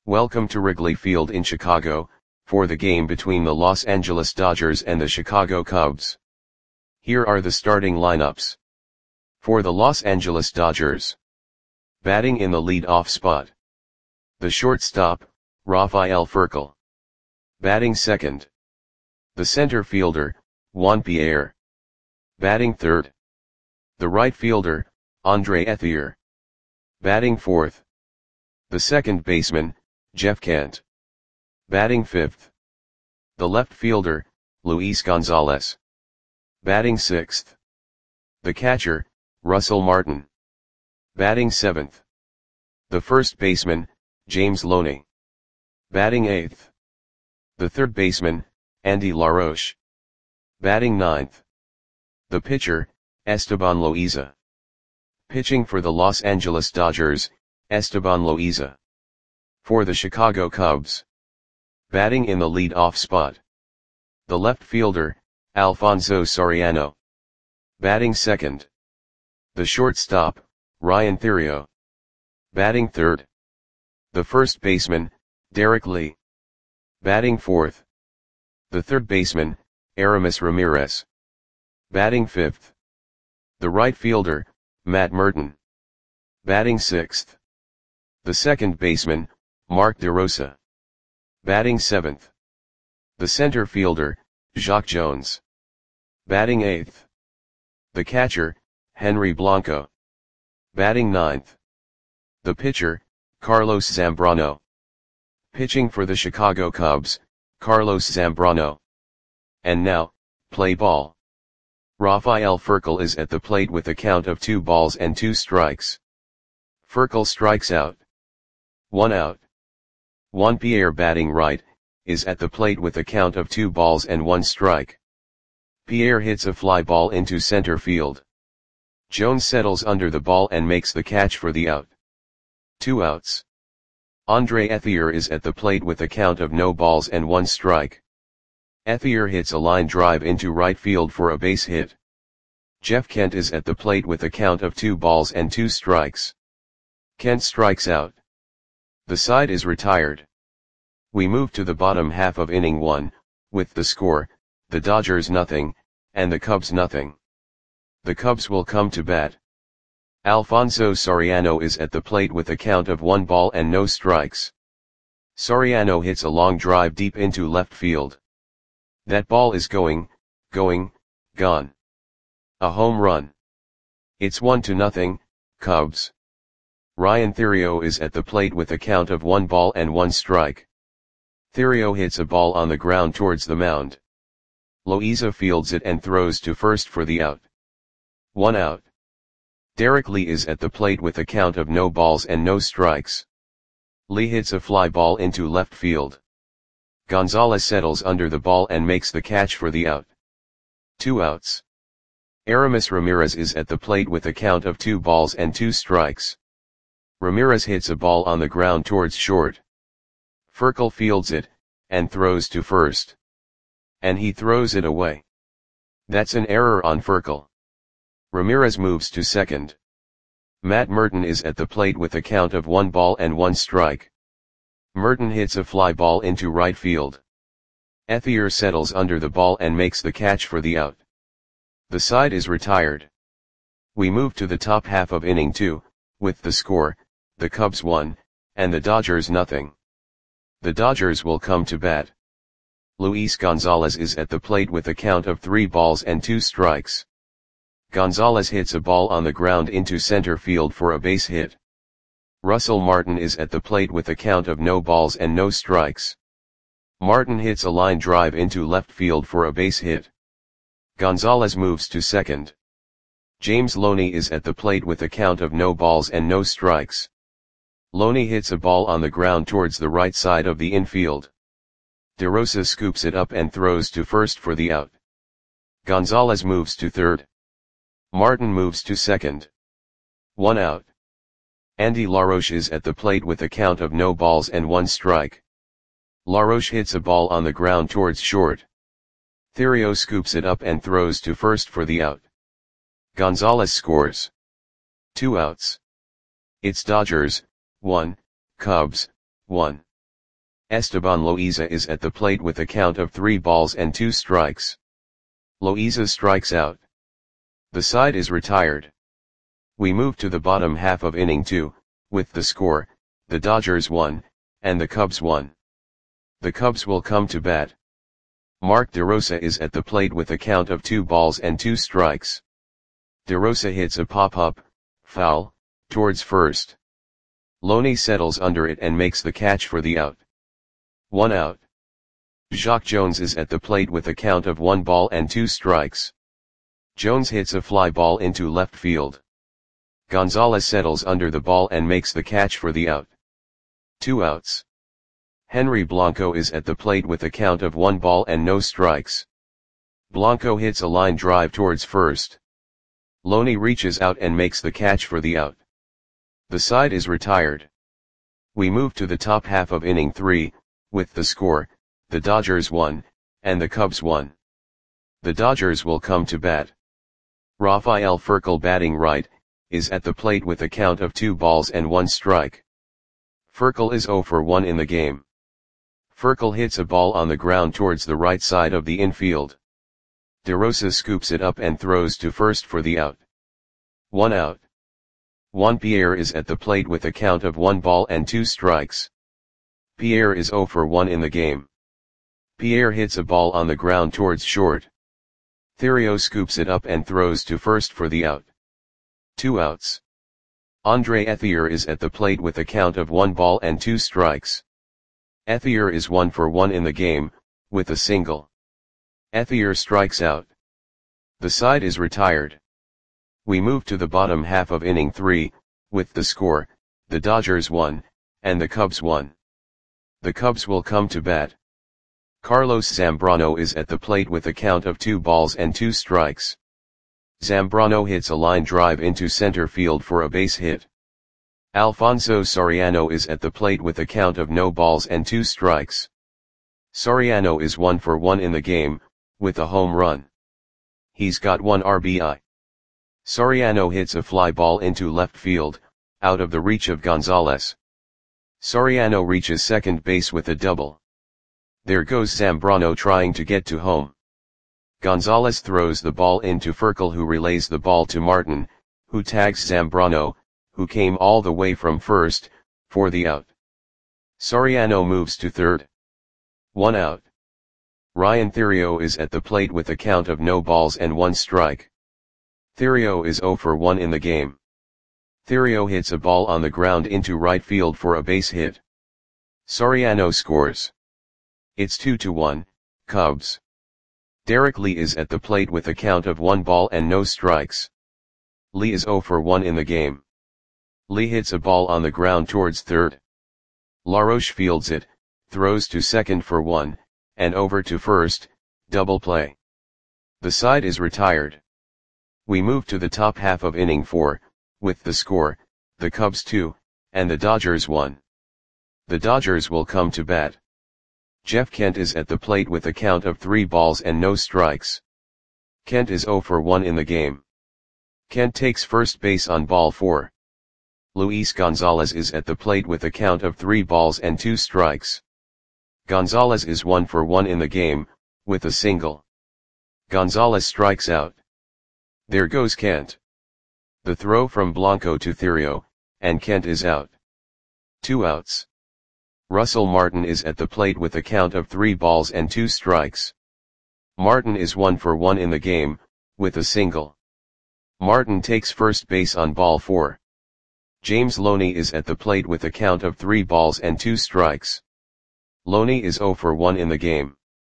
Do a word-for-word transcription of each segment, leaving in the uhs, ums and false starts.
Welcome to Wrigley Field in Chicago, for the game between the Los Angeles Dodgers and the Chicago Cubs. Here are the starting lineups. For the Los Angeles Dodgers. Batting in the lead-off spot. The shortstop, Rafael Furcal. Batting second. The center fielder, Juan Pierre. Batting third. The right fielder, Andre Ethier. Batting fourth. The second baseman, Jeff Kent. Batting fifth. The left fielder, Luis Gonzalez. Batting sixth. The catcher, Russell Martin. Batting seventh. The first baseman, James Loney. Batting eighth. The third baseman, Andy LaRoche. Batting ninth. The pitcher, Esteban Loaiza. Pitching for the Los Angeles Dodgers, Esteban Loaiza. For the Chicago Cubs. Batting in the lead-off spot. The left fielder, Alfonso Soriano. Batting second. The shortstop, Ryan Theriot. Batting third. The first baseman, Derek Lee. Batting fourth. The third baseman, Aramis Ramirez. Batting fifth. The right fielder, Matt Merton. Batting sixth. The second baseman, Mark DeRosa. Batting seventh. The center fielder, Jacque Jones. Batting eighth. The catcher, Henry Blanco. Batting ninth. The pitcher, Carlos Zambrano. Pitching for the Chicago Cubs, Carlos Zambrano. And now, play ball. Rafael Furcal is at the plate with a count of two balls and two strikes. Furcal strikes out. One out. Juan Pierre, batting right, is at the plate with a count of two balls and one strike. Pierre hits a fly ball into center field. Jones settles under the ball and makes the catch for the out. Two outs. Andre Ethier is at the plate with a count of no balls and one strike. Ethier hits a line drive into right field for a base hit. Jeff Kent is at the plate with a count of two balls and two strikes. Kent strikes out. The side is retired. We move to the bottom half of inning one, with the score, the Dodgers nothing, and the Cubs nothing. The Cubs will come to bat. Alfonso Soriano is at the plate with a count of one ball and no strikes. Soriano hits a long drive deep into left field. That ball is going, going, gone. A home run. It's one to nothing, Cubs. Ryan Theriot is at the plate with a count of one ball and one strike. Theriot hits a ball on the ground towards the mound. Loaiza fields it and throws to first for the out. One out. Derek Lee is at the plate with a count of no balls and no strikes. Lee hits a fly ball into left field. Gonzalez settles under the ball and makes the catch for the out. Two outs. Aramis Ramirez is at the plate with a count of two balls and two strikes. Ramirez hits a ball on the ground towards short. Furcal fields it, and throws to first. And he throws it away. That's an error on Furcal. Ramirez moves to second. Matt Merton is at the plate with a count of one ball and one strike. Merton hits a fly ball into right field. Ethier settles under the ball and makes the catch for the out. The side is retired. We move to the top half of inning two, with the score, the Cubs one, and the Dodgers nothing. The Dodgers will come to bat. Luis Gonzalez is at the plate with a count of three balls and two strikes. Gonzalez hits a ball on the ground into center field for a base hit. Russell Martin is at the plate with a count of no balls and no strikes. Martin hits a line drive into left field for a base hit. Gonzalez moves to second. James Loney is at the plate with a count of no balls and no strikes. Loney hits a ball on the ground towards the right side of the infield. DeRosa scoops it up and throws to first for the out. Gonzalez moves to third. Martin moves to second. One out. Andy LaRoche is at the plate with a count of no balls and one strike. LaRoche hits a ball on the ground towards short. Theriot scoops it up and throws to first for the out. Gonzalez scores. Two outs. It's Dodgers, one, Cubs, one. Esteban Loaiza is at the plate with a count of three balls and two strikes. Loaiza strikes out. The side is retired. We move to the bottom half of inning two, with the score, the Dodgers won, and the Cubs won. The Cubs will come to bat. Mark DeRosa is at the plate with a count of two balls and two strikes. DeRosa hits a pop-up, foul, towards first. Loney settles under it and makes the catch for the out. One out. Jacque Jones is at the plate with a count of one ball and two strikes. Jones hits a fly ball into left field. Gonzalez settles under the ball and makes the catch for the out. Two outs. Henry Blanco is at the plate with a count of one ball and no strikes. Blanco hits a line drive towards first. Loney reaches out and makes the catch for the out. The side is retired. We move to the top half of inning three, with the score, the Dodgers won, and the Cubs won. The Dodgers will come to bat. Rafael Furcal, batting right, is at the plate with a count of two balls and one strike. Furcal is zero for one in the game. Furcal hits a ball on the ground towards the right side of the infield. DeRosa scoops it up and throws to first for the out. One out. Juan Pierre is at the plate with a count of one ball and two strikes. Pierre is zero for one in the game. Pierre hits a ball on the ground towards short. Theriot scoops it up and throws to first for the out. Two outs. Andre Ethier is at the plate with a count of one ball and two strikes. Ethier is one for one in the game, with a single. Ethier strikes out. The side is retired. We move to the bottom half of inning three, with the score, the Dodgers won, and the Cubs won. The Cubs will come to bat. Carlos Zambrano is at the plate with a count of two balls and two strikes. Zambrano hits a line drive into center field for a base hit. Alfonso Soriano is at the plate with a count of no balls and two strikes. Soriano is one for one in the game, with a home run. He's got one R B I. Soriano hits a fly ball into left field, out of the reach of Gonzalez. Soriano reaches second base with a double. There goes Zambrano trying to get to home. Gonzalez throws the ball into Furcal, who relays the ball to Martin, who tags Zambrano, who came all the way from first, for the out. Soriano moves to third. One out. Ryan Theriot is at the plate with a count of no balls and one strike. Theriot is zero for one in the game. Theriot hits a ball on the ground into right field for a base hit. Soriano scores. It's two to one, Cubs. Derek Lee is at the plate with a count of one ball and no strikes. Lee is zero for one in the game. Lee hits a ball on the ground towards third. LaRoche fields it, throws to second for one, and over to first, double play. The side is retired. We move to the top half of inning four, with the score, the Cubs two, and the Dodgers one. The Dodgers will come to bat. Jeff Kent is at the plate with a count of three balls and no strikes. Kent is zero for one in the game. Kent takes first base on ball four. Luis Gonzalez is at the plate with a count of three balls and two strikes. Gonzalez is one for one in the game, with a single. Gonzalez strikes out. There goes Kent. The throw from Blanco to Theriot, and Kent is out. Two outs. Russell Martin is at the plate with a count of three balls and two strikes. Martin is one for one in the game, with a single. Martin takes first base on ball four. James Loney is at the plate with a count of three balls and two strikes. Loney is zero for one in the game.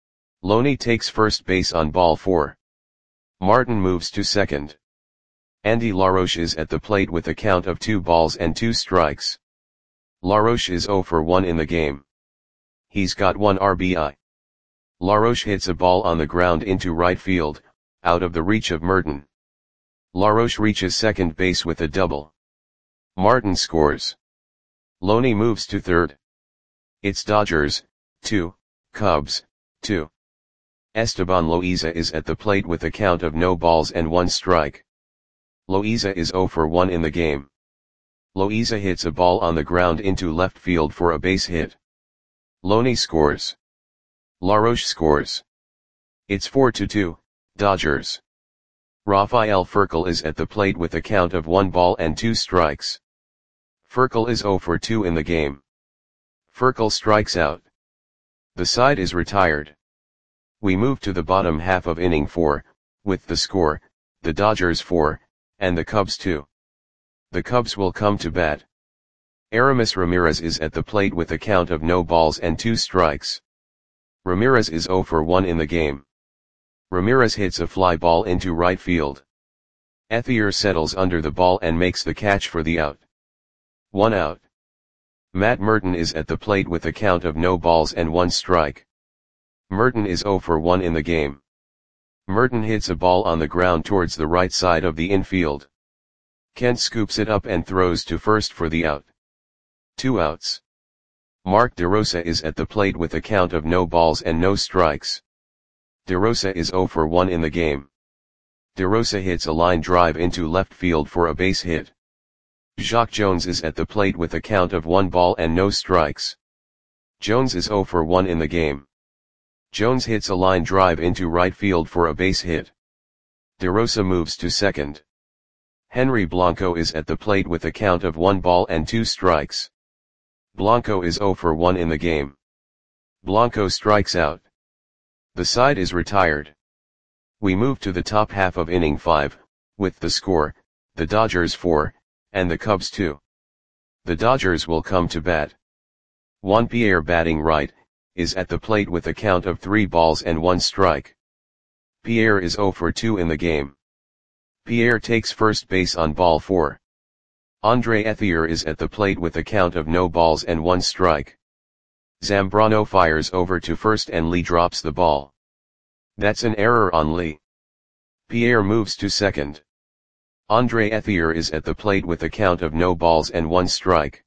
Loney takes first base on ball four. Martin moves to second. Andy LaRoche is at the plate with a count of two balls and two strikes. LaRoche is zero for one in the game. He's got one R B I. LaRoche hits a ball on the ground into right field, out of the reach of Merton. LaRoche reaches second base with a double. Martin scores. Loney moves to third. It's Dodgers, two, Cubs, two. Esteban Loaiza is at the plate with a count of no balls and one strike. Loaiza is zero for one in the game. Loaiza hits a ball on the ground into left field for a base hit. Loney scores. LaRoche scores. It's four to two, Dodgers. Rafael Furcal is at the plate with a count of one ball and two strikes. Furcal is zero for two in the game. Furcal strikes out. The side is retired. We move to the bottom half of inning four, with the score, the Dodgers four, and the Cubs two. The Cubs will come to bat. Aramis Ramirez is at the plate with a count of no balls and two strikes. Ramirez is zero for one in the game. Ramirez hits a fly ball into right field. Ethier settles under the ball and makes the catch for the out. One out. Matt Merton is at the plate with a count of no balls and one strike. Merton is zero for one in the game. Merton hits a ball on the ground towards the right side of the infield. Kent scoops it up and throws to first for the out. Two outs. Mark DeRosa is at the plate with a count of no balls and no strikes. DeRosa is zero for one in the game. DeRosa hits a line drive into left field for a base hit. Jacque Jones is at the plate with a count of one ball and no strikes. Jones is zero for one in the game. Jones hits a line drive into right field for a base hit. DeRosa moves to second. Henry Blanco is at the plate with a count of one ball and two strikes. Blanco is zero for one in the game. Blanco strikes out. The side is retired. We move to the top half of inning five, with the score, the Dodgers four, and the Cubs two. The Dodgers will come to bat. Juan Pierre, batting right, is at the plate with a count of three balls and one strike. Pierre is zero for two in the game. Pierre takes first base on ball four. Andre Ethier is at the plate with a count of no balls and one strike. Zambrano fires over to first and Lee drops the ball. That's an error on Lee. Pierre moves to second. Andre Ethier is at the plate with a count of no balls and one strike.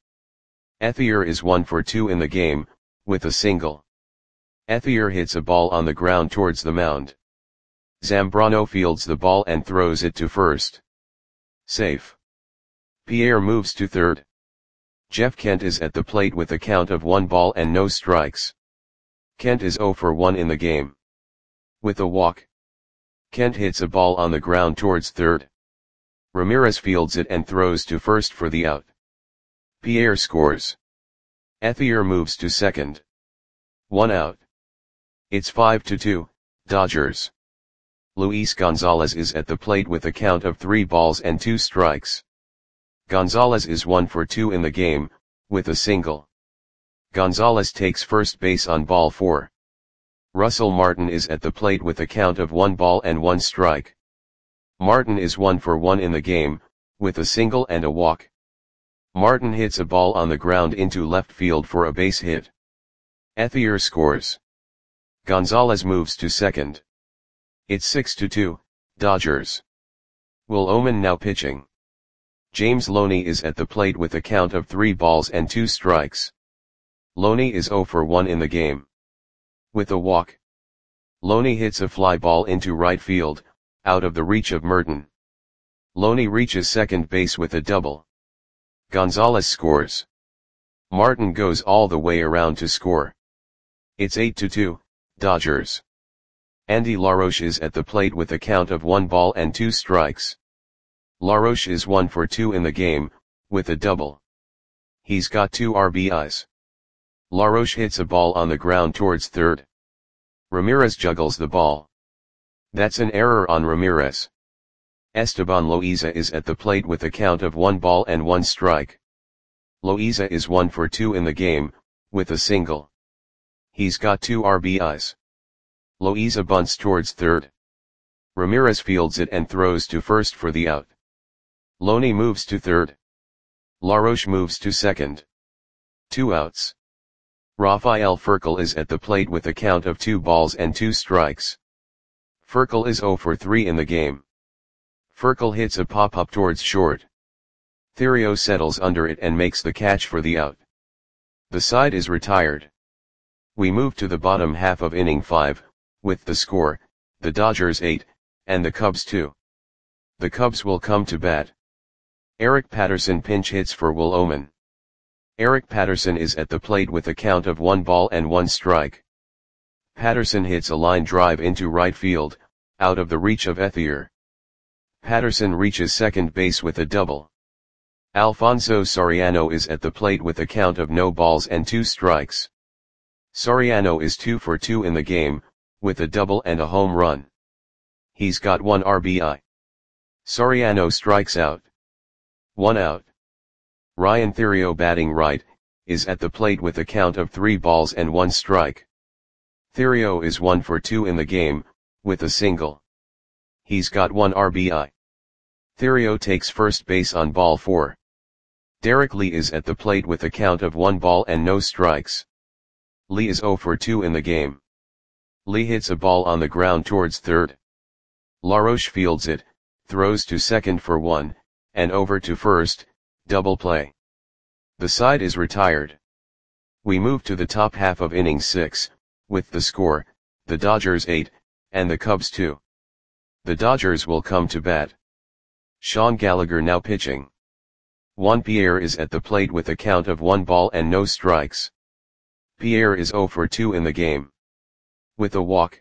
Ethier is one for two in the game, with a single. Ethier hits a ball on the ground towards the mound. Zambrano fields the ball and throws it to first. Safe. Pierre moves to third. Jeff Kent is at the plate with a count of one ball and no strikes. Kent is zero for one in the game. With a walk. Kent hits a ball on the ground towards third. Ramirez fields it and throws to first for the out. Pierre scores. Ethier moves to second. One out. It's five to two, Dodgers. Luis Gonzalez is at the plate with a count of three balls and two strikes. Gonzalez is one for two in the game, with a single. Gonzalez takes first base on ball four. Russell Martin is at the plate with a count of one ball and one strike. Martin is one for one in the game, with a single and a walk. Martin hits a ball on the ground into left field for a base hit. Ethier scores. Gonzalez moves to second. It's six to two, Dodgers. Will Omen now pitching. James Loney is at the plate with a count of three balls and two strikes. Loney is zero for one in the game. With a walk. Loney hits a fly ball into right field, out of the reach of Merton. Loney reaches second base with a double. Gonzalez scores. Martin goes all the way around to score. It's eight to two, Dodgers. Andy LaRoche is at the plate with a count of one ball and two strikes. LaRoche is one for two in the game, with a double. He's got two R B Is. LaRoche hits a ball on the ground towards third. Ramirez juggles the ball. That's an error on Ramirez. Esteban Loaiza is at the plate with a count of one ball and one strike. Loaiza is one for two in the game, with a single. He's got two R B Is. Loaiza bunts towards third. Ramirez fields it and throws to first for the out. Loney moves to third. LaRoche moves to second. Two outs. Rafael Furcal is at the plate with a count of two balls and two strikes. Furcal is zero for three in the game. Furcal hits a pop-up towards short. Theriot settles under it and makes the catch for the out. The side is retired. We move to the bottom half of inning five, with the score, the Dodgers eight, and the Cubs two. The Cubs will come to bat. Eric Patterson pinch hits for Will Omen. Eric Patterson is at the plate with a count of one ball and one strike. Patterson hits a line drive into right field, out of the reach of Ethier. Patterson reaches second base with a double. Alfonso Soriano is at the plate with a count of no balls and two strikes. Soriano is two for two in the game, with a double and a home run. He's got one R B I. Soriano strikes out. One out. Ryan Theriot, batting right, is at the plate with a count of three balls and one strike. Theriot is one for two in the game, with a single. He's got one R B I. Theriot takes first base on ball four. Derek Lee is at the plate with a count of one ball and no strikes. Lee is zero for two in the game. Lee hits a ball on the ground towards third. LaRoche fields it, throws to second for one, and over to first, double play. The side is retired. We move to the top half of inning six, with the score, the Dodgers eight, and the Cubs two. The Dodgers will come to bat. Sean Gallagher now pitching. Juan Pierre is at the plate with a count of one ball and no strikes. Pierre is zero for two in the game. With a walk.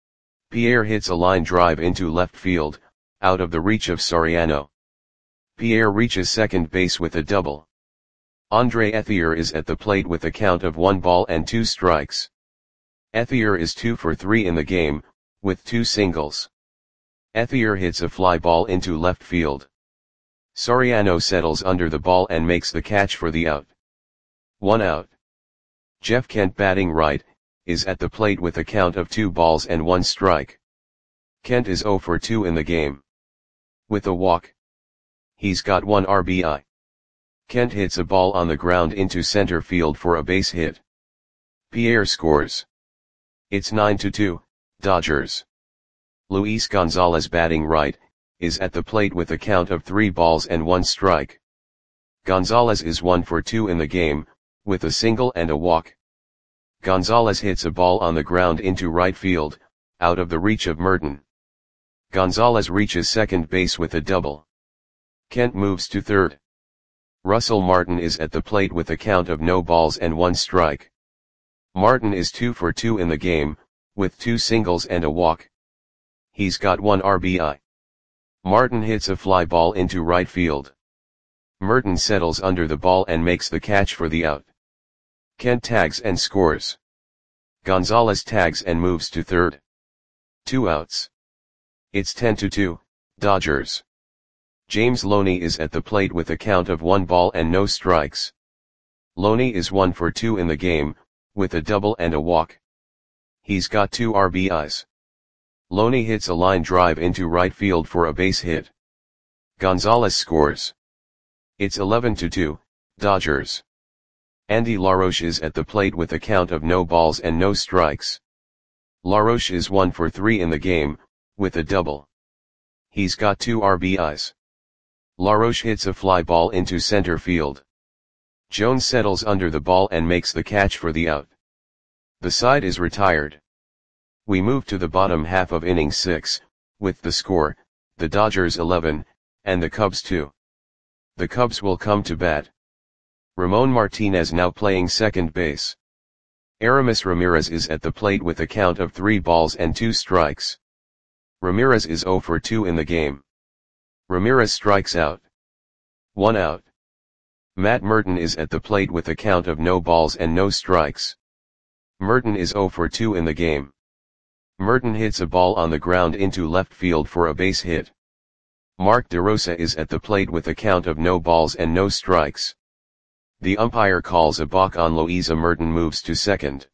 Pierre hits a line drive into left field, out of the reach of Soriano. Pierre reaches second base with a double. Andre Ethier is at the plate with a count of one ball and two strikes. Ethier is two for three in the game, with two singles. Ethier hits a fly ball into left field. Soriano settles under the ball and makes the catch for the out. One out. Jeff Kent, batting right, is at the plate with a count of two balls and one strike. Kent is zero for two in the game. With a walk. He's got one R B I. Kent hits a ball on the ground into center field for a base hit. Pierre scores. It's nine to two, Dodgers. Luis Gonzalez, batting right, is at the plate with a count of three balls and one strike. Gonzalez is one for two in the game, with a single and a walk. Gonzalez hits a ball on the ground into right field, out of the reach of Merton. Gonzalez reaches second base with a double. Kent moves to third. Russell Martin is at the plate with a count of no balls and one strike. Martin is two for two in the game, with two singles and a walk. He's got one R B I. Martin hits a fly ball into right field. Merton settles under the ball and makes the catch for the out. Kent tags and scores. Gonzalez tags and moves to third. Two outs. It's ten to two, Dodgers. James Loney is at the plate with a count of one ball and no strikes. Loney is one for two in the game, with a double and a walk. He's got two R B Is. Loney hits a line drive into right field for a base hit. Gonzalez scores. It's eleven to two, Dodgers. Andy LaRoche is at the plate with a count of no balls and no strikes. LaRoche is one for three in the game, with a double. He's got two R B Is. LaRoche hits a fly ball into center field. Jones settles under the ball and makes the catch for the out. The side is retired. We move to the bottom half of inning six, with the score, the Dodgers eleven, and the Cubs two. The Cubs will come to bat. Ramon Martinez now playing second base. Aramis Ramirez is at the plate with a count of three balls and two strikes. Ramirez is zero for two in the game. Ramirez strikes out. One out. Matt Merton is at the plate with a count of no balls and no strikes. Merton is zero for two in the game. Merton hits a ball on the ground into left field for a base hit. Mark DeRosa is at the plate with a count of no balls and no strikes. The umpire calls a balk on Loiza. Merton moves to second.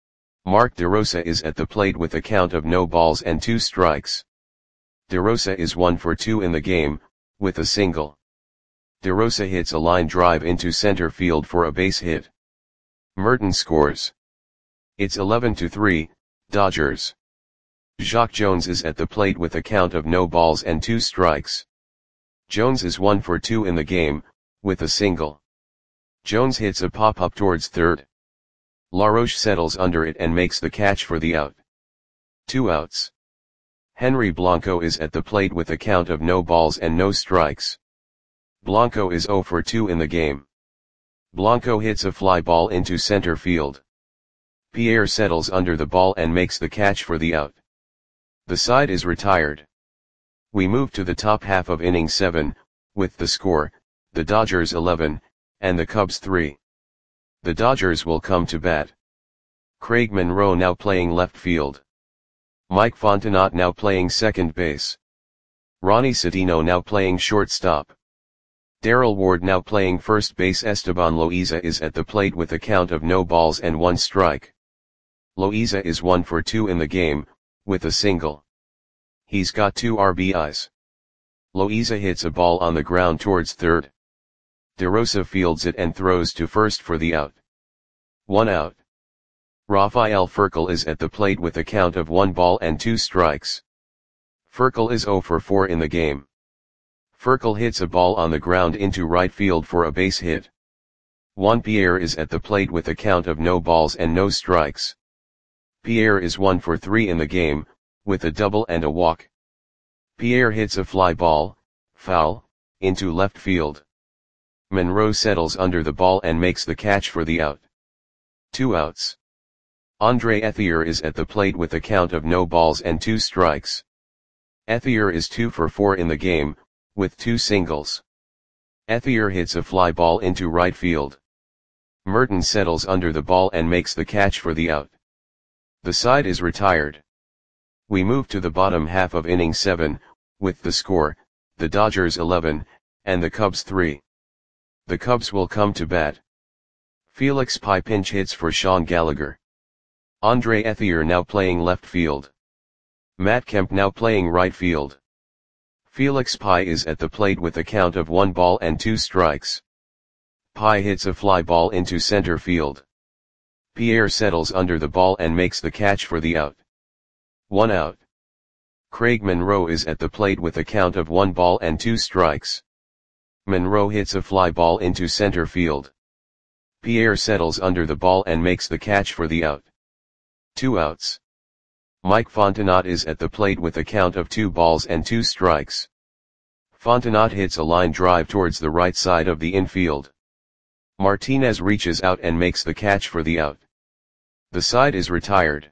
Mark DeRosa is at the plate with a count of no balls and two strikes. DeRosa is one for two in the game, with a single. DeRosa hits a line drive into center field for a base hit. Merton scores. It's eleven to three, Dodgers. Jacque Jones is at the plate with a count of no balls and two strikes. Jones is one for two in the game, with a single. Jones hits a pop-up towards third. LaRoche settles under it and makes the catch for the out. Two outs. Henry Blanco is at the plate with a count of no balls and no strikes. Blanco is zero for two in the game. Blanco hits a fly ball into center field. Pierre settles under the ball and makes the catch for the out. The side is retired. We move to the top half of inning seven, with the score, the Dodgers eleven, and the Cubs three. The Dodgers will come to bat. Craig Monroe now playing left field. Mike Fontenot now playing second base. Ronnie Cedeno now playing shortstop. Darrell Ward now playing first base. Esteban Loaiza is at the plate with a count of no balls and one strike. Loaiza is one for two in the game, with a single. He's got two R B Is. Loaiza hits a ball on the ground towards third. DeRosa fields it and throws to first for the out. One out. Rafael Furcal is at the plate with a count of one ball and two strikes. Furcal is zero for four in the game. Furcal hits a ball on the ground into right field for a base hit. Juan Pierre is at the plate with a count of no balls and no strikes. Pierre is one for three in the game, with a double and a walk. Pierre hits a fly ball, foul, into left field. Monroe settles under the ball and makes the catch for the out. Two outs. Andre Ethier is at the plate with a count of no balls and two strikes. Ethier is two for four in the game, with two singles. Ethier hits a fly ball into right field. Merton settles under the ball and makes the catch for the out. The side is retired. We move to the bottom half of inning seven, with the score, the Dodgers eleven, and the Cubs three. The Cubs will come to bat. Felix Pie pinch hits for Sean Gallagher. Andre Ethier now playing left field. Matt Kemp now playing right field. Felix Pie is at the plate with a count of one ball and two strikes. Pie hits a fly ball into center field. Pierre settles under the ball and makes the catch for the out. One out. Craig Monroe is at the plate with a count of one ball and two strikes. Monroe hits a fly ball into center field. Pierre settles under the ball and makes the catch for the out. Two outs. Mike Fontenot is at the plate with a count of two balls and two strikes. Fontenot hits a line drive towards the right side of the infield. Martinez reaches out and makes the catch for the out. The side is retired.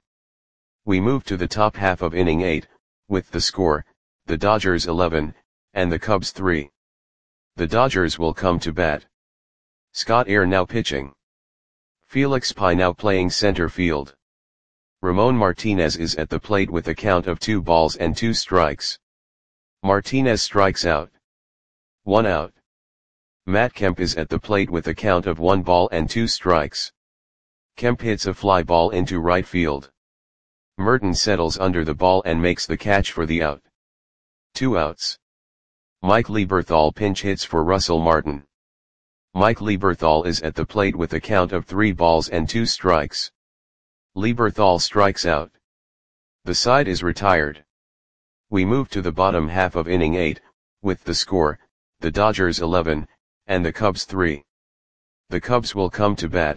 We move to the top half of inning eight, with the score, the Dodgers eleven, and the Cubs three. The Dodgers will come to bat. Scott Air now pitching. Felix Pie now playing center field. Ramon Martinez is at the plate with a count of two balls and two strikes. Martinez strikes out. One out. Matt Kemp is at the plate with a count of one ball and two strikes. Kemp hits a fly ball into right field. Merton settles under the ball and makes the catch for the out. Two outs. Mike Lieberthal pinch hits for Russell Martin. Mike Lieberthal is at the plate with a count of three balls and two strikes. Lieberthal strikes out. The side is retired. We move to the bottom half of inning eight, with the score, the Dodgers eleven, and the Cubs three. The Cubs will come to bat.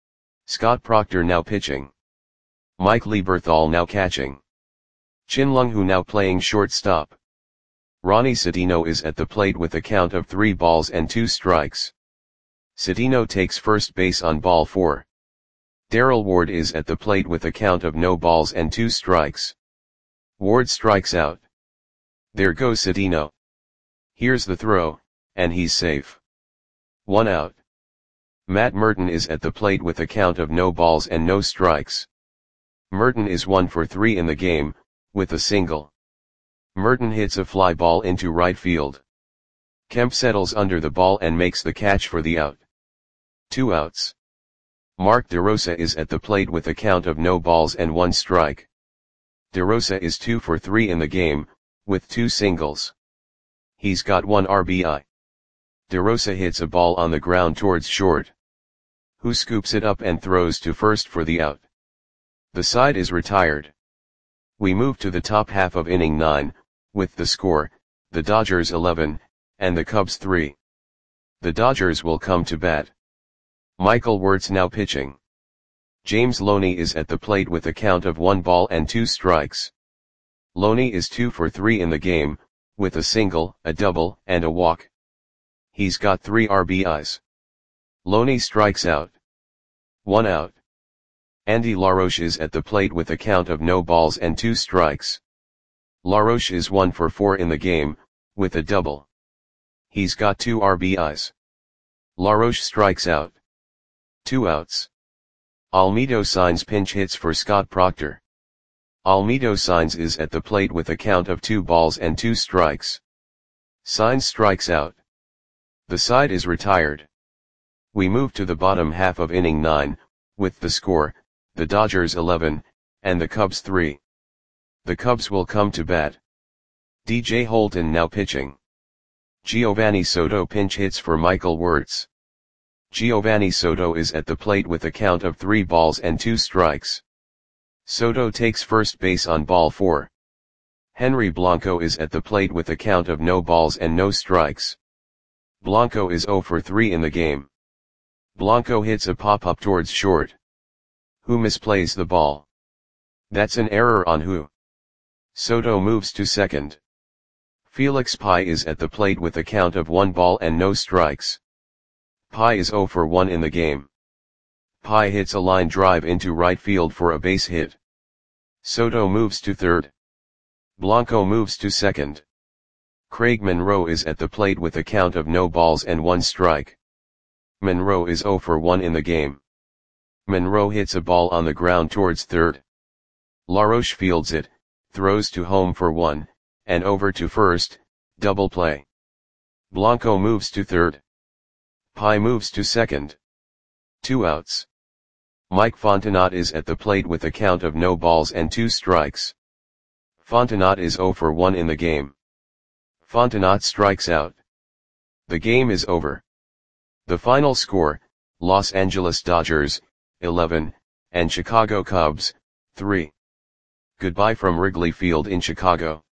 Scott Proctor now pitching. Mike Lieberthal now catching. Chin Lung Hu now playing shortstop. Ronnie Cedeno is at the plate with a count of three balls and two strikes. Cedeno takes first base on ball four. Darrell Ward is at the plate with a count of no balls and two strikes. Ward strikes out. There goes Cedeno. Here's the throw, and he's safe. One out. Matt Merton is at the plate with a count of no balls and no strikes. Merton is one for three in the game, with a single. Merton hits a fly ball into right field. Kemp settles under the ball and makes the catch for the out. Two outs. Mark DeRosa is at the plate with a count of no balls and one strike. DeRosa is two for three in the game, with two singles. He's got one R B I. DeRosa hits a ball on the ground towards short. Who scoops it up and throws to first for the out. The side is retired. We move to the top half of inning nine, with the score, the Dodgers eleven, and the Cubs three. The Dodgers will come to bat. Michael Wirtz now pitching. James Loney is at the plate with a count of one ball and two strikes. Loney is two for three in the game, with a single, a double, and a walk. He's got three R B Is. Loney strikes out. One out. Andy LaRoche is at the plate with a count of no balls and two strikes. LaRoche is one for four in the game, with a double. He's got two R B Is. LaRoche strikes out. Two outs. Almedo Signs pinch hits for Scott Proctor. Almedo Signs is at the plate with a count of two balls and two strikes. Signs strikes out. The side is retired. We move to the bottom half of inning nine, with the score, the Dodgers eleven, and the Cubs three. The Cubs will come to bat. D J Holton now pitching. Giovanni Soto pinch hits for Michael Wirtz. Giovanni Soto is at the plate with a count of three balls and two strikes. Soto takes first base on ball four. Henry Blanco is at the plate with a count of no balls and no strikes. Blanco is zero for three in the game. Blanco hits a pop-up towards short. Who misplays the ball? That's an error on who? Soto moves to second. Felix Pie is at the plate with a count of one ball and no strikes. Pie is zero for one in the game. Pie hits a line drive into right field for a base hit. Soto moves to third. Blanco moves to second. Craig Monroe is at the plate with a count of no balls and one strike. Monroe is zero for one in the game. Monroe hits a ball on the ground towards third. LaRoche fields it, throws to home for one, and over to first, double play. Blanco moves to third. Pie moves to second. Two outs. Mike Fontenot is at the plate with a count of no balls and two strikes. Fontenot is zero for one in the game. Fontenot strikes out. The game is over. The final score, Los Angeles Dodgers, eleven, and Chicago Cubs, three. Goodbye from Wrigley Field in Chicago.